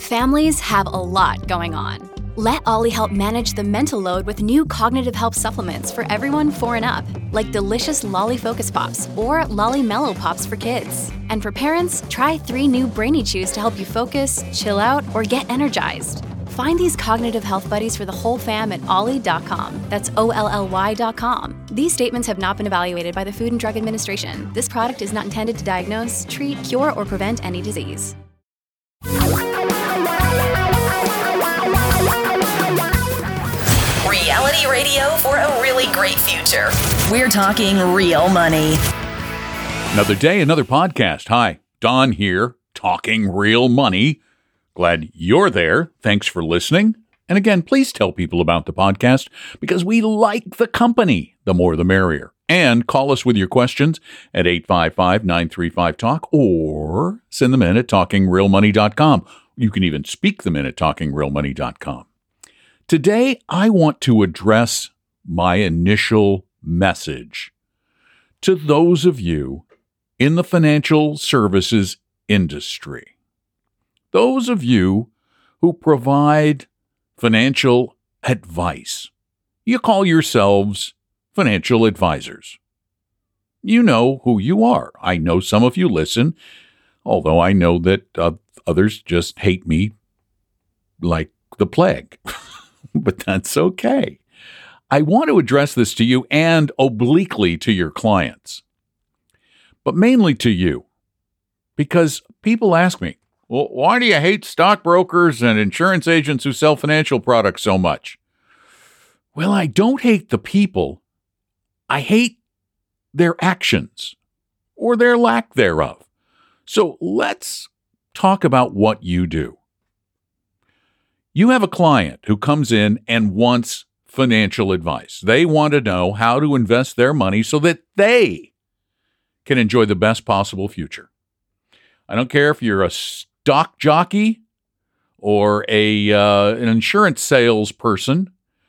Families have a lot going on. Let Ollie help manage the mental load with new cognitive help supplements for everyone 4 and up, like delicious Lolly Focus Pops or Lolly Mellow Pops for kids. And for parents, try 3 new Brainy Chews to help you focus, chill out, or get energized. Find these cognitive health buddies for the whole fam at ollie.com. That's OLLY.com. These statements have not been evaluated by the Food and Drug Administration. This product is not intended to diagnose, treat, cure, or prevent any disease. Reality radio for a really great future. We're talking real money. Another day, another podcast. Hi, Don here, talking real money. Glad you're there. Thanks for listening. And again, please tell people about the podcast because we like the company. The more, the merrier. And call us with your questions at 855-935-TALK or send them in at talkingrealmoney.com. You can even speak them in at talkingrealmoney.com. Today, I want to address my initial message to those of you in the financial services industry. Those of you who provide financial advice. You call yourselves financial advisors. You know who you are. I know some of you listen, although I know that others just hate me like the plague. But that's okay. I want to address this to you and obliquely to your clients, but mainly to you, because people ask me, well, why do you hate stockbrokers and insurance agents who sell financial products so much? Well, I don't hate the people. I hate their actions or their lack thereof. So let's talk about what you do. You have a client who comes in and wants financial advice. They want to know how to invest their money so that they can enjoy the best possible future. I don't care if you're a stock jockey or an insurance salesperson.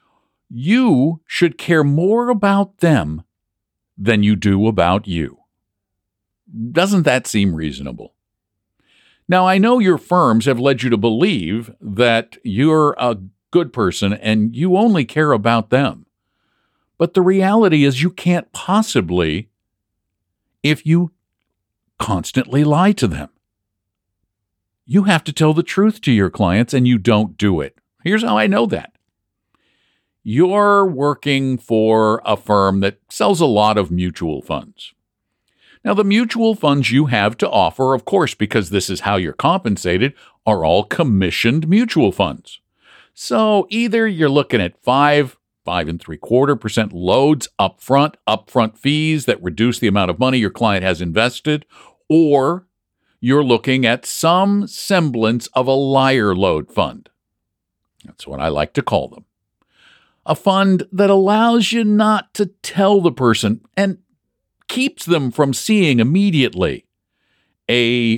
You should care more about them than you do about you. Doesn't that seem reasonable? Now, I know your firms have led you to believe that you're a good person and you only care about them. But the reality is you can't possibly if you constantly lie to them. You have to tell the truth to your clients and you don't do it. Here's how I know that. You're working for a firm that sells a lot of mutual funds. Now, the mutual funds you have to offer, of course, because this is how you're compensated, are all commissioned mutual funds. So either you're looking at 5.75% loads upfront fees that reduce the amount of money your client has invested, or you're looking at some semblance of a liar load fund. That's what I like to call them. A fund that allows you not to tell the person and keeps them from seeing immediately a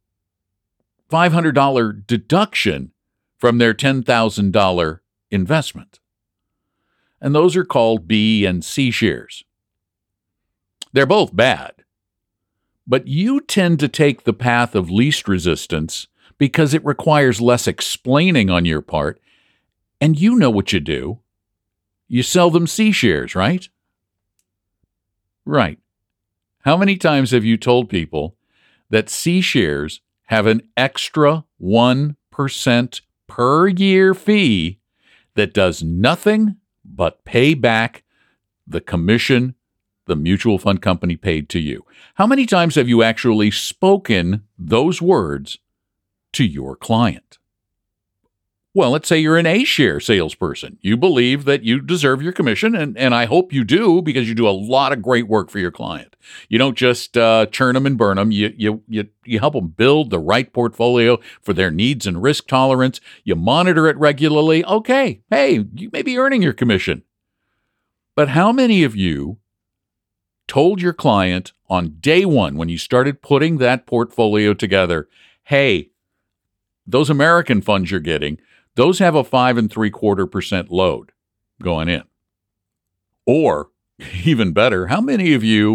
$500 deduction from their $10,000 investment. And those are called B and C shares. They're both bad. But you tend to take the path of least resistance because it requires less explaining on your part. And you know what you do. You sell them C shares, right? Right. How many times have you told people that C shares have an extra 1% per year fee that does nothing but pay back the commission the mutual fund company paid to you? How many times have you actually spoken those words to your client? Well, let's say you're an A-share salesperson. You believe that you deserve your commission, and I hope you do because you do a lot of great work for your client. You don't just churn them and burn them. You help them build the right portfolio for their needs and risk tolerance. You monitor it regularly. Okay, hey, you may be earning your commission. But how many of you told your client on day one when you started putting that portfolio together, hey, those American funds you're getting, those have a 5.75% load going in? Or, even better, how many of you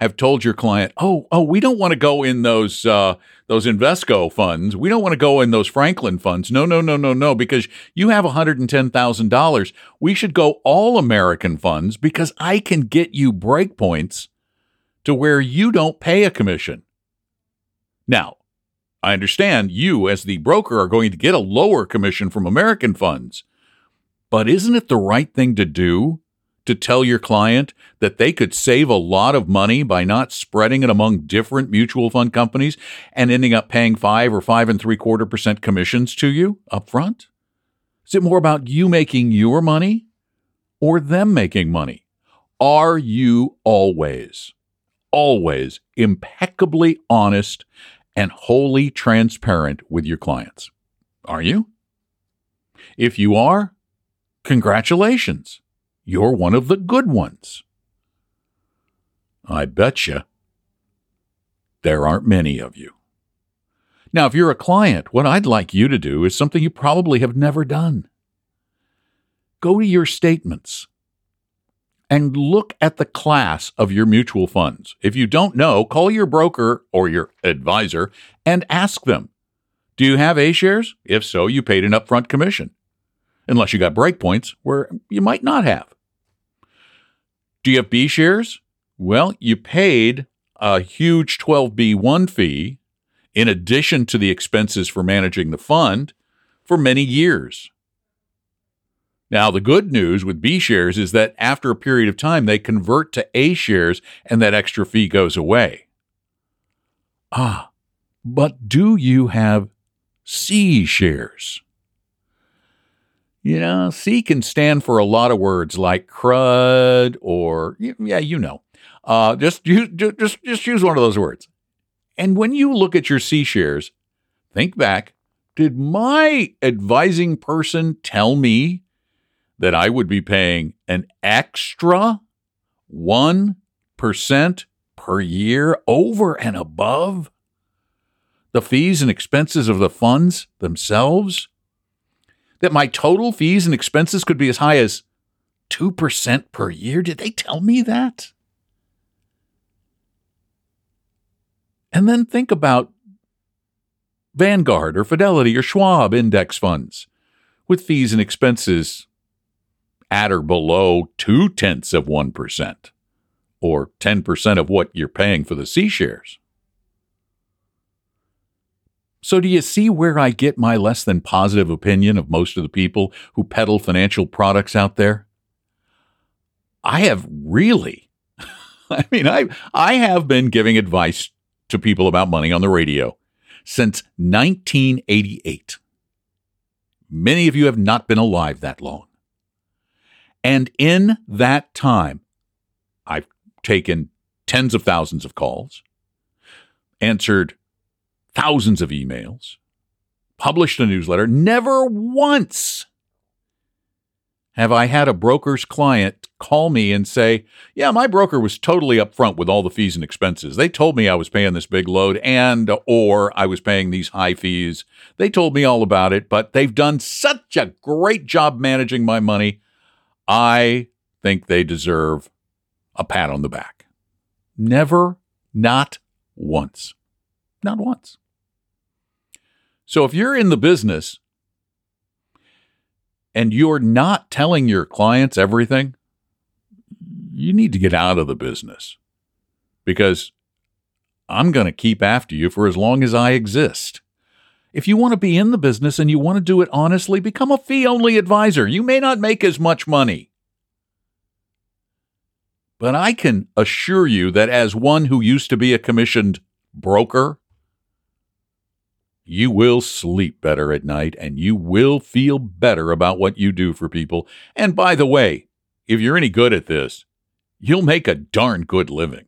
have told your client, oh, we don't want to go in those Invesco funds. We don't want to go in those Franklin funds. No, because you have $110,000. We should go all American funds because I can get you break points to where you don't pay a commission. Now, I understand you as the broker are going to get a lower commission from American funds, but isn't it the right thing to do to tell your client that they could save a lot of money by not spreading it among different mutual fund companies and ending up paying 5 or 5.75% commissions to you up front? Is it more about you making your money or them making money? Are you always impeccably honest and wholly transparent with your clients? Are you? If you are, congratulations. You're one of the good ones. I bet you there aren't many of you. Now, if you're a client, what I'd like you to do is something you probably have never done. Go to your statements and look at the class of your mutual funds. If you don't know, call your broker or your advisor and ask them, do you have A shares? If so, you paid an upfront commission, unless you got break points where you might not have. Do you have B shares? Well, you paid a huge 12B1 fee in addition to the expenses for managing the fund for many years. Now, the good news with B shares is that after a period of time, they convert to A shares and that extra fee goes away. But do you have C shares? You know, C can stand for a lot of words like crud or, just use one of those words. And when you look at your C shares, think back, did my advising person tell me that I would be paying an extra 1% per year over and above the fees and expenses of the funds themselves? That my total fees and expenses could be as high as 2% per year? Did they tell me that? And then think about Vanguard or Fidelity or Schwab index funds with fees and expenses at or below 0.2% or 10% of what you're paying for the C shares. So do you see where I get my less than positive opinion of most of the people who peddle financial products out there? I have really, I have been giving advice to people about money on the radio since 1988. Many of you have not been alive that long. And in that time, I've taken tens of thousands of calls, answered thousands of emails, published a newsletter. Never once have I had a broker's client call me and say, yeah, my broker was totally upfront with all the fees and expenses. They told me I was paying this big load or I was paying these high fees. They told me all about it, but they've done such a great job managing my money. I think they deserve a pat on the back. Never, not once. Not once. So if you're in the business and you're not telling your clients everything, you need to get out of the business because I'm going to keep after you for as long as I exist. If you want to be in the business and you want to do it honestly, become a fee-only advisor. You may not make as much money, but I can assure you that as one who used to be a commissioned broker, you will sleep better at night and you will feel better about what you do for people. And by the way, if you're any good at this, you'll make a darn good living.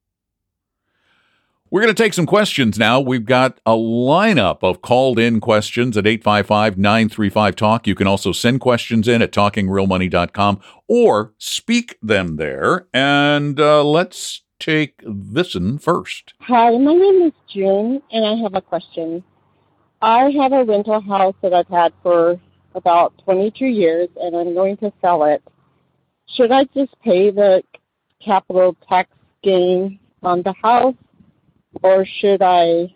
We're going to take some questions now. We've got a lineup of called-in questions at 855-935-TALK. You can also send questions in at talkingrealmoney.com or speak them there. And let's take this one first. Hi, my name is June, and I have a question. I have a rental house that I've had for about 22 years, and I'm going to sell it. Should I just pay the capital tax gain on the house, or should I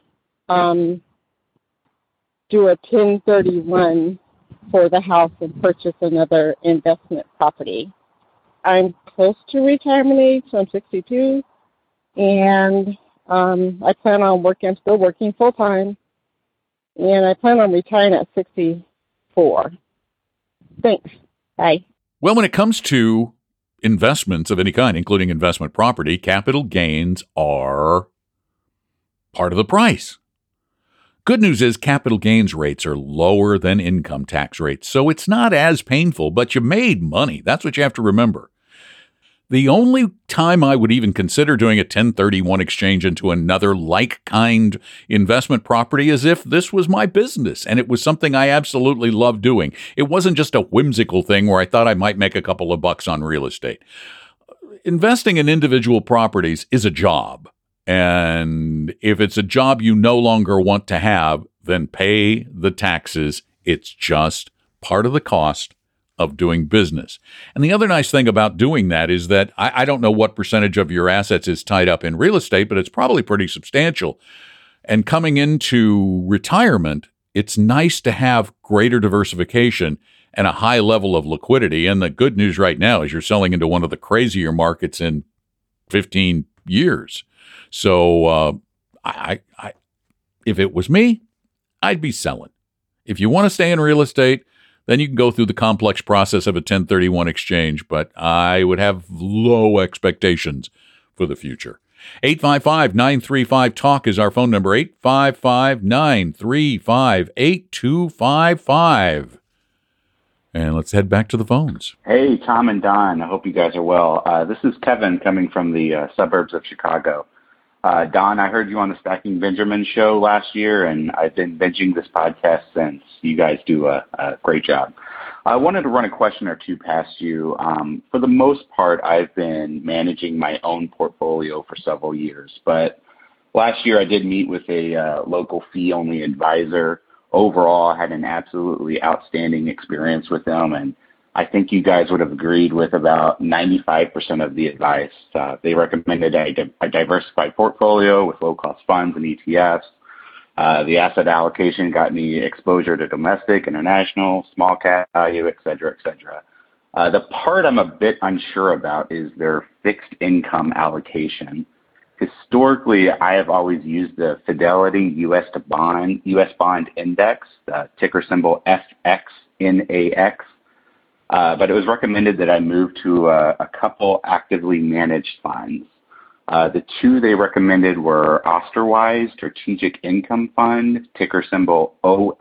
do a 1031 for the house and purchase another investment property? I'm close to retirement age, so I'm 62, and I plan on I'm still working full time, and I plan on retiring at 64. Thanks. Bye. Well, when it comes to investments of any kind, including investment property, capital gains are part of the price. Good news is capital gains rates are lower than income tax rates, so it's not as painful, but you made money. That's what you have to remember. The only time I would even consider doing a 1031 exchange into another like-kind investment property is if this was my business and it was something I absolutely loved doing. It wasn't just a whimsical thing where I thought I might make a couple of bucks on real estate. Investing in individual properties is a job. And if it's a job you no longer want to have, then pay the taxes. It's just part of the cost of doing business. And the other nice thing about doing that is that I don't know what percentage of your assets is tied up in real estate, but it's probably pretty substantial. And coming into retirement, it's nice to have greater diversification and a high level of liquidity. And the good news right now is you're selling into one of the crazier markets in 15 years. So if it was me, I'd be selling. If you want to stay in real estate, then you can go through the complex process of a 1031 exchange, but I would have low expectations for the future. 855-935-TALK is our phone number, 855-935-8255. And let's head back to the phones. Hey, Tom and Don. I hope you guys are well. This is Kevin coming from the suburbs of Chicago. Don, I heard you on the Stacking Benjamin show last year, and I've been binging this podcast since. You guys do a great job. I wanted to run a question or two past you. For the most part, I've been managing my own portfolio for several years, but last year I did meet with a local fee-only advisor. Overall, I had an absolutely outstanding experience with them, and I think you guys would have agreed with about 95% of the advice. They recommended a diversified portfolio with low-cost funds and ETFs. The asset allocation got me exposure to domestic, international, small cap value, et cetera, et cetera. The part I'm a bit unsure about is their fixed income allocation. Historically, I have always used the Fidelity U.S. Bond Index, ticker symbol FXNAX. But it was recommended that I move to a couple actively managed funds. The two they recommended were Osterwise Strategic Income Fund, ticker symbol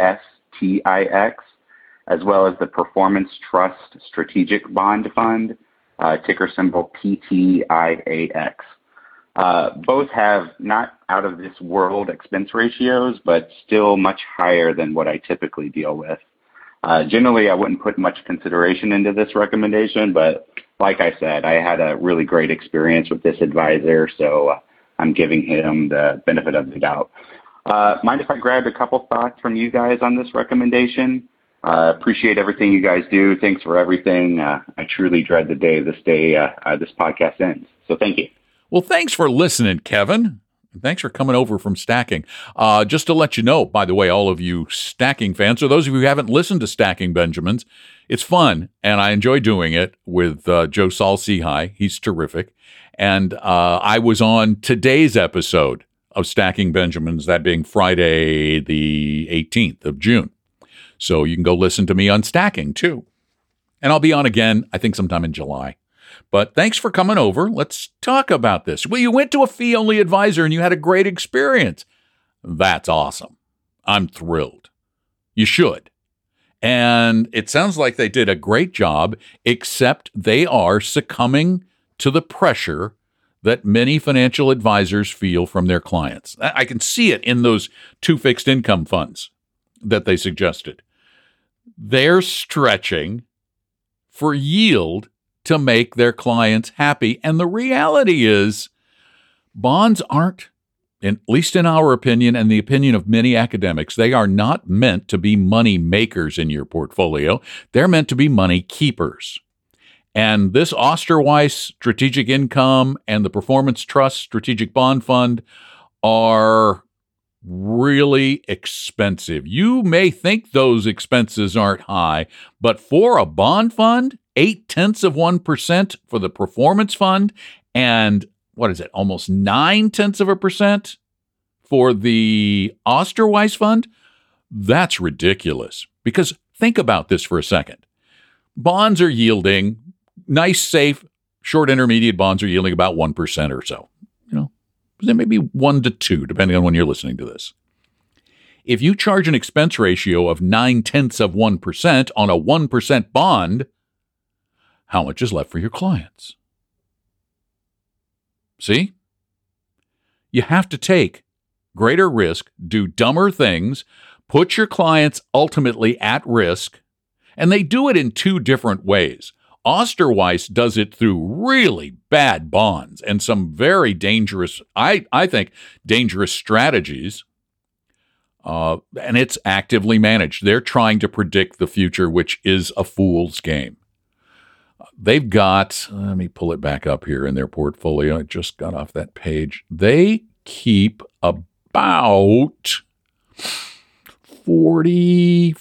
OSTIX, as well as the Performance Trust Strategic Bond Fund, ticker symbol PTIAX. Both have not out of this world expense ratios, but still much higher than what I typically deal with. Generally, I wouldn't put much consideration into this recommendation, but like I said, I had a really great experience with this advisor, so I'm giving him the benefit of the doubt. Mind if I grab a couple thoughts from you guys on this recommendation? Appreciate everything you guys do. Thanks for everything. I truly dread the day this podcast ends. So thank you. Well, thanks for listening, Kevin. Thanks for coming over from Stacking. Just to let you know, by the way, all of you Stacking fans, or those of you who haven't listened to Stacking Benjamins, it's fun, and I enjoy doing it with Joe Saul-Sehy. He's terrific. And I was on today's episode of Stacking Benjamins, that being Friday the 18th of June. So you can go listen to me on Stacking, too. And I'll be on again, I think sometime in July. But thanks for coming over. Let's talk about this. Well, you went to a fee-only advisor and you had a great experience. That's awesome. I'm thrilled. You should. And it sounds like they did a great job, except they are succumbing to the pressure that many financial advisors feel from their clients. I can see it in those two fixed income funds that they suggested. They're stretching for yield to make their clients happy. And the reality is bonds aren't, at least in our opinion and the opinion of many academics, they are not meant to be money makers in your portfolio. They're meant to be money keepers. And this Osterweiss Strategic Income and the Performance Trust Strategic Bond Fund are really expensive. You may think those expenses aren't high, but for a bond fund, 0.8% for the Performance Fund, and almost 0.9% for the Osterweiss Fund, that's ridiculous. Because think about this for a second. Bonds are yielding, nice, safe, short intermediate bonds are yielding about 1% or so. There may be 1 to 2, depending on when you're listening to this. If you charge an expense ratio of 0.9% on a 1% bond, how much is left for your clients? See? You have to take greater risk, do dumber things, put your clients ultimately at risk, and they do it in 2 different ways. Osterweiss does it through really bad bonds and some very dangerous, I think, dangerous strategies. And it's actively managed. They're trying to predict the future, which is a fool's game. They've got, let me pull it back up here in their portfolio. I just got off that page. They keep about 40,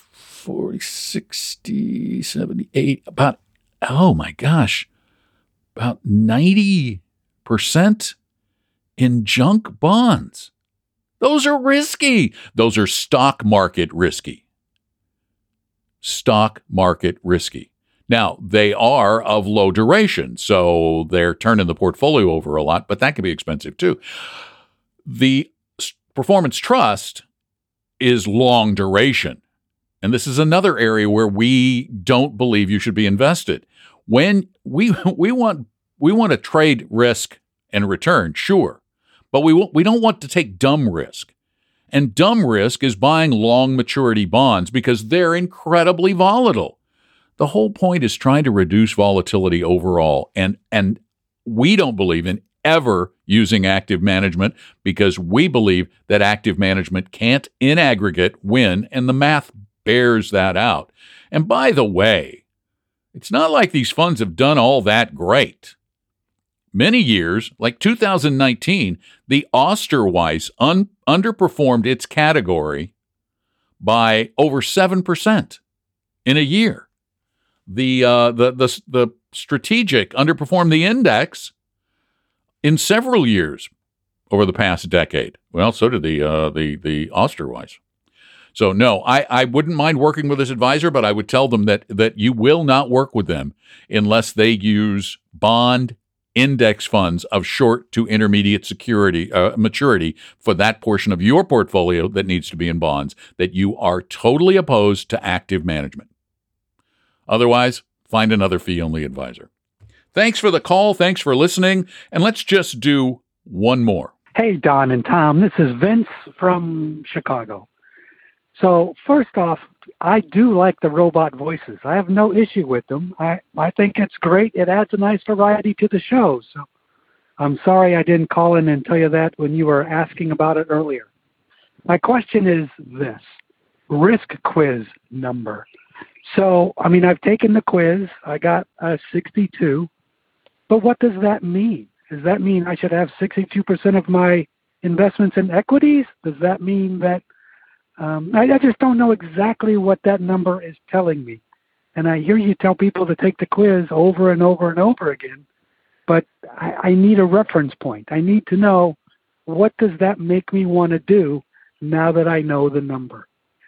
60, 78, about, oh my gosh, about 90% in junk bonds. Those are risky. Those are stock market risky. Stock market risky. Now, they are of low duration, so they're turning the portfolio over a lot, but that can be expensive too. The Performance Trust is long duration. And this is another area where we don't believe you should be invested. When we want to trade risk and return, sure, but we don't want to take dumb risk. And dumb risk is buying long maturity bonds because they're incredibly volatile. The whole point is trying to reduce volatility overall, and we don't believe in ever using active management because we believe that active management can't in aggregate win, and the math bears that out. And by the way, it's not like these funds have done all that great. Many years, like 2019, the Osterweiss underperformed its category by over 7% in a year. The strategic underperformed the index in several years over the past decade. Well, so did the Osterweiss. So no, I wouldn't mind working with this advisor, but I would tell them that you will not work with them unless they use bond index funds of short to intermediate maturity for that portion of your portfolio that needs to be in bonds, that you are totally opposed to active management. Otherwise, find another fee-only advisor. Thanks for the call. Thanks for listening. And let's just do one more. Hey, Don and Tom. This is Vince from Chicago. So first off, I do like the robot voices. I have no issue with them. I think it's great. It adds a nice variety to the show. So I'm sorry I didn't call in and tell you that when you were asking about it earlier. My question is this: risk quiz number. So, I've taken the quiz. I got a 62. But what does that mean? Does that mean I should have 62% of my investments in equities? Does that mean that I just don't know exactly what that number is telling me. And I hear you tell people to take the quiz over and over and over again, but I need a reference point. I need to know, what does that make me want to do now that I know the number?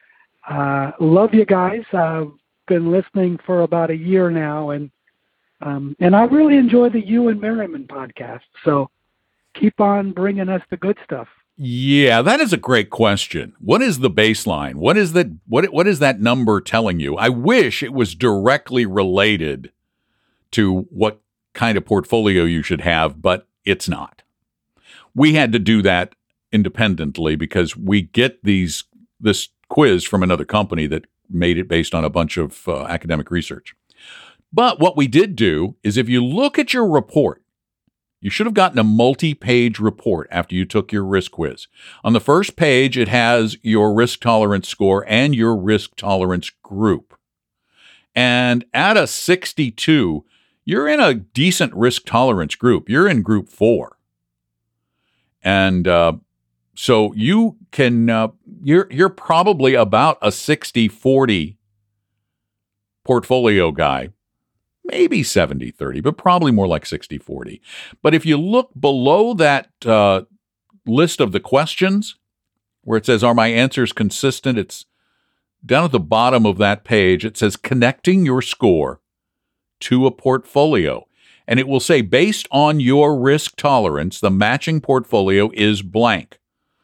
Love you guys. I've been listening for about a year now, and I really enjoy the You and Merriman podcast. So keep on bringing us the good stuff. Yeah, that is a great question. What is the baseline? What is that number telling you? I wish it was directly related to what kind of portfolio you should have, but it's not. We had to do that independently because we get this quiz from another company that made it based on a bunch of academic research. But what we did do is, if you look at your report, you should have gotten a multi-page report after you took your risk quiz. On the first page, it has your risk tolerance score and your risk tolerance group. And at a 62, you're in a decent risk tolerance group. You're in group 4. And so you can, you're probably about a 60-40 portfolio guy, maybe 70-30, but probably more like 60-40. But if you look below that list of the questions where it says, are my answers consistent? It's down at the bottom of that page. It says connecting your score to a portfolio. And it will say, based on your risk tolerance, the matching portfolio is blank.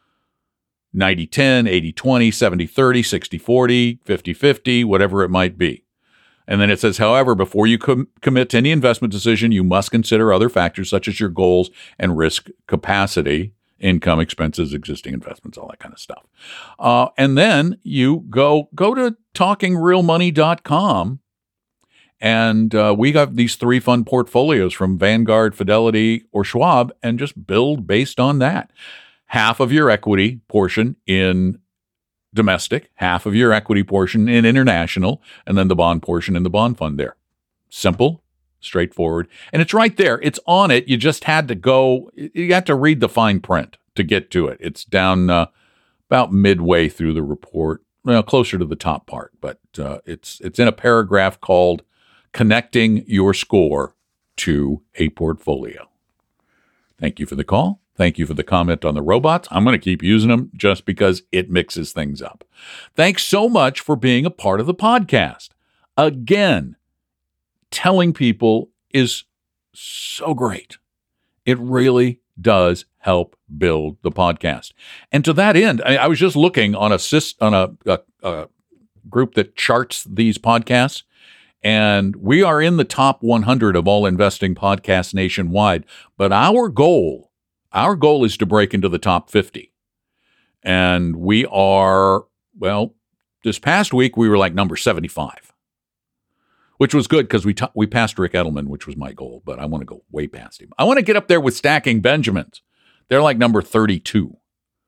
90-10, 80-20, 70-30, 60-40, 50-50, whatever it might be. And then it says, however, before you commit to any investment decision, you must consider other factors such as your goals and risk capacity, income, expenses, existing investments, all that kind of stuff. And then you go to talkingrealmoney.com. And we got these 3 fund portfolios from Vanguard, Fidelity, or Schwab, and just build based on that. Half of your equity portion in domestic, half of your equity portion in international, and then the bond portion in the bond fund there. Simple, straightforward. And it's right there. It's on it. You just had to go, you had to read the fine print to get to it. It's down about midway through the report, well, closer to the top part, but it's in a paragraph called Connecting Your Score to a Portfolio. Thank you for the call. Thank you for the comment on the robots. I'm going to keep using them just because it mixes things up. Thanks so much for being a part of the podcast. Again, telling people is so great. It really does help build the podcast. And to that end, I was just looking on a group that charts these podcasts, and we are in the top 100 of all investing podcasts nationwide. But our goal is to break into the top 50. And we are, well, this past week we were like number 75, which was good because we passed Rick Edelman, which was my goal, but I want to go way past him. I want to get up there with Stacking Benjamins. They're like number 32.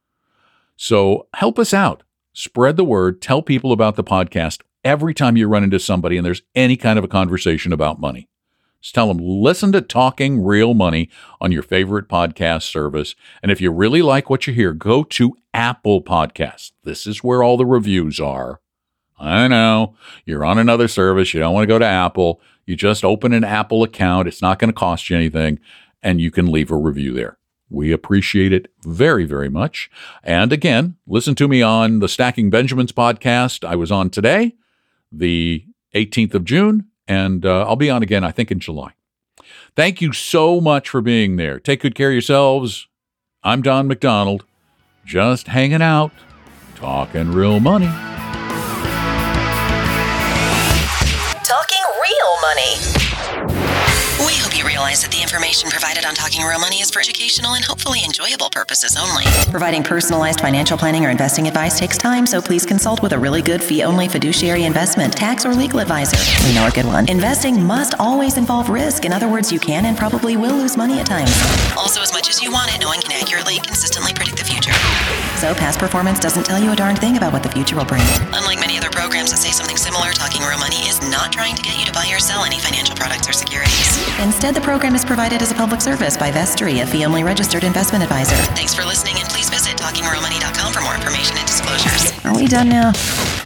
So help us out. Spread the word. Tell people about the podcast every time you run into somebody and there's any kind of a conversation about money. Just tell them, listen to Talking Real Money on your favorite podcast service. And if you really like what you hear, go to Apple Podcasts. This is where all the reviews are. I know you're on another service. You don't want to go to Apple. You just open an Apple account. It's not going to cost you anything, and you can leave a review there. We appreciate it very, very much. And again, listen to me on the Stacking Benjamins podcast. I was on today, the 18th of June, and I'll be on again, I think, in July. Thank you so much for being there. Take good care of yourselves. I'm Don McDonald, just hanging out, talking real money. Talking Real Money. We hope you realize that the information provided on Talking Real Money is for educational and hopefully enjoyable purposes only. Providing personalized financial planning or investing advice takes time, so please consult with a really good fee-only fiduciary investment, tax, or legal advisor. We know a good one. Investing must always involve risk. In other words, you can and probably will lose money at times. Also, as much as you want it, no one can accurately and consistently predict the future. So past performance doesn't tell you a darn thing about what the future will bring. Unlike many other programs that say something similar, Talking Real Money is not trying to get you to buy or sell any financial products or securities. Instead, the program is provided as a public service by Vestry, a fee-only registered investment advisor. Thanks for listening, and please visit talkingrealmoney.com for more information and disclosures. Are we done now?